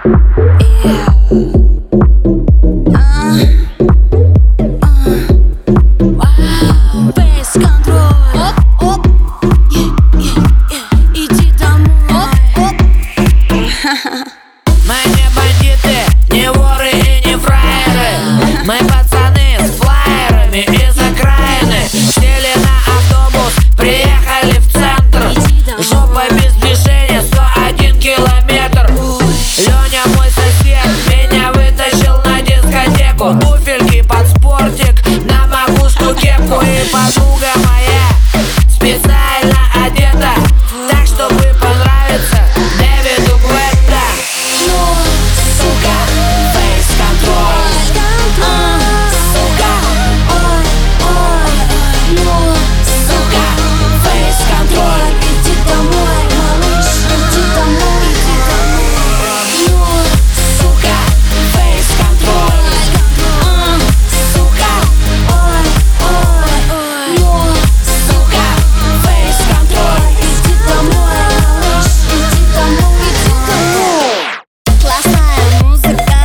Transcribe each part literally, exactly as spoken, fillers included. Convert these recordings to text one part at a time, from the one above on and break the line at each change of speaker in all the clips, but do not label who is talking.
Мы не бандиты, не воры и не фраеры. Мы пацаны с флаерами из окраины. Сели на автобус, приехали в центр. Жопа без движения, сто один километр. Леня мой сосед меня вытащил на дискотеку. Туфельки под спортик, на макушку кепку. И подруга моя специально одета так, чтобы понравиться Дэвиду Гуэтта.
Ну, сука, фейс-контроль. А, сука, ой, ой. Ну, сука, фейс-контроль. Иди домой, малыш, иди домой, иди домой. Ну, сука, фейс-контроль. А, сука, ой, ой. Ну, сука, фейс-контроль. Иди домой, малыш, иди домой, иди домой. Классная музыка,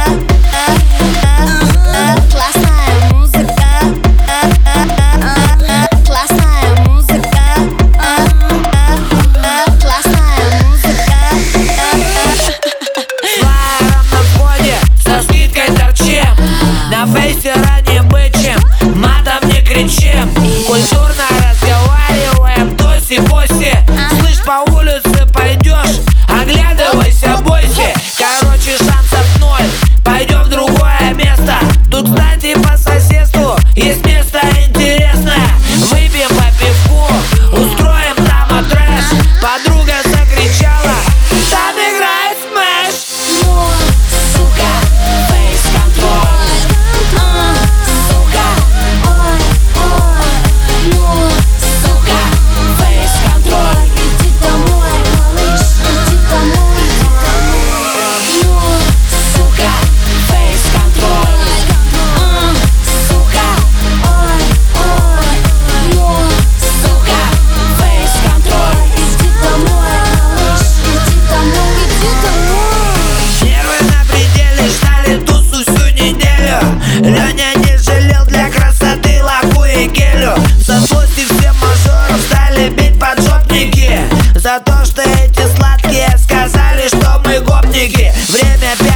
классная музыка, классная музыка, классная музыка.
Флаером на входе, со скидкой торчим. На фейсе ранее бычим, матом не кричим. Культурно разговариваем, тоси-боси. Слышь, по улице пойдешь, оглядывайся, бойся. Короче, шансов ноль, пойдем в другое место. Тут, кстати, по соседству есть место интересное. Выпьем по пивку, устроим там трэш. Подруга закричала, там играет смэш.
Ну, сука, фейс-контроль. А, сука, ой, ой. Ну, сука, фейс-контроль. Иди домой, малыш, иди домой, иди домой. Ну, сука, фейс-контроль. А, сука, ой, ой. Ну, сука, фейс-контроль. Иди домой, малыш, иди домой, иди домой.
Нервы на пределе, ждали тусу всю неделю. Леня не жалел для красоты лаку и гелю. Со злости все мажоров стали бить поджопники. За то, что эти сладкие сказали, что мы гопники. Время